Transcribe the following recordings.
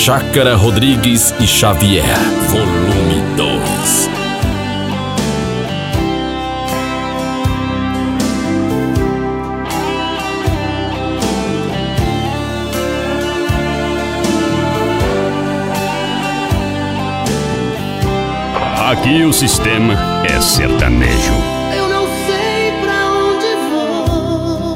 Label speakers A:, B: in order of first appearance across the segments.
A: Chácara Rodrigues e Xavier, volume 2.
B: Aqui o sistema é sertanejo.
C: Eu não sei pra onde vou,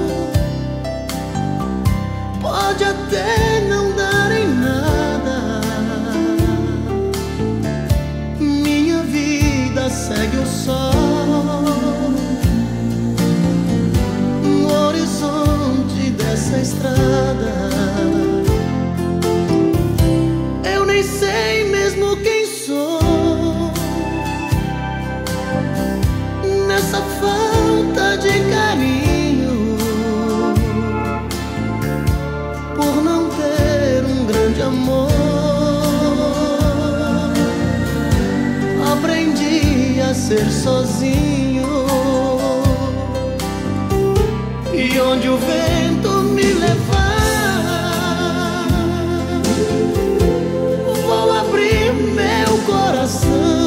C: pode até não dar em nada. Minha vida segue o sol no horizonte dessa estrada. Eu nem sei mesmo quem sou. Essa falta de carinho, por não ter um grande amor, aprendi a ser sozinho. E onde o vento me levar, vou abrir meu coração.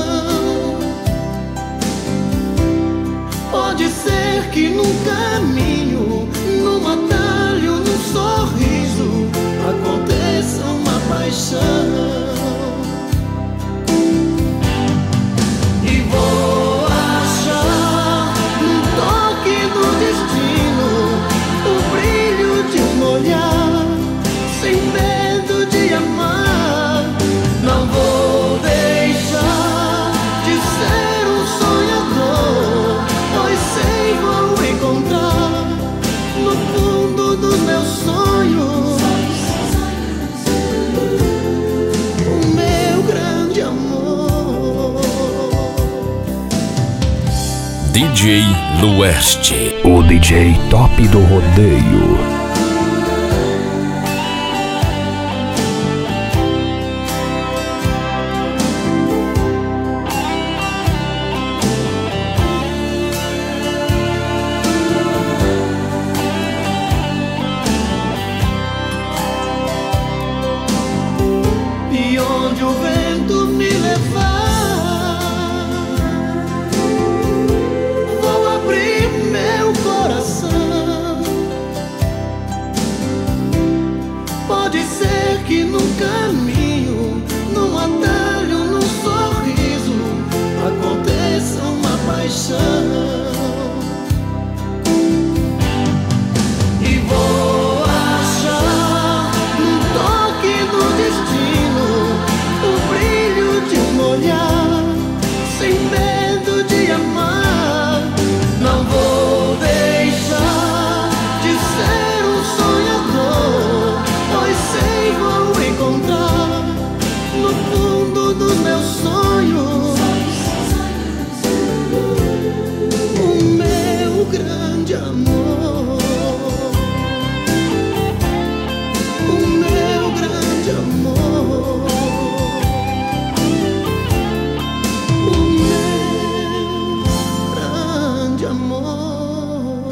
C: Pode ser que num caminho, num atalho, num sorriso, aconteça uma paixão. E vou achar num toque do destino o brilho de um olhar, sem medo de amar. Não vou deixar de ser um sonhador, pois sei vou encontrar no fundo dos meus sonhos o meu grande amor.
A: DJ Lueste,
D: o DJ top do rodeio.
C: E onde o vento me levar, vou abrir meu coração. Pode ser que no caminho, num atalho, num sorriso, aconteça uma paixão. E vou achar num toque do destino o brilho de um olhar, sem medo de amar. Não vou deixar de ser um sonhador, pois sei vou encontrar no fundo dos meus sonhos o meu grande amor. O meu grande amor. O meu grande amor.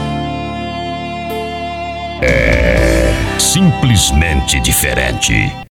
B: É simplesmente diferente.